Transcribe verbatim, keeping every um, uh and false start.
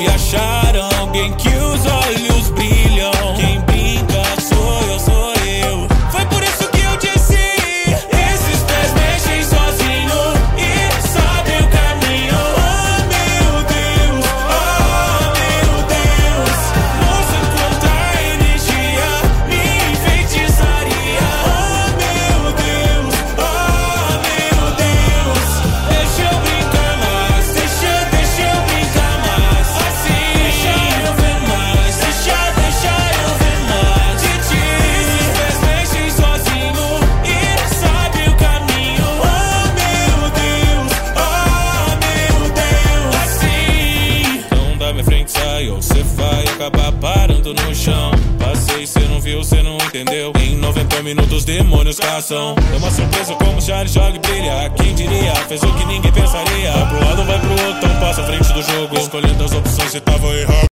me acharam alguém que os olhos brilham. Quem brinca sou eu, sou eu. Foi por isso que eu disse: esses pés mexem sozinho e sabem o caminho. Oh meu Deus, oh meu Deus. Moça, encontrar energia me enfeitiçaria. Oh meu Deus, oh meu Deus. Deixa eu brincar mais, deixa, deixa eu brincar mais. Assim, deixa eu ver mais, deixa, deixa eu ver mais de ti. Esses pés mexem sozinho e sabem o caminho. Oh meu Deus, oh meu Deus. Assim, não dá minha frente, sai ou cê vai acabar parando no chão. Passei, cê não viu, cê não entendeu. Em noventa minutos demônios caçam. É uma surpresa como Charlie joga e brilha. Quem diria, fez o que ninguém pensaria. Vai pro lado, vai pro outro, então passa à frente do jogo. Escolhendo as opções, cê tava errado.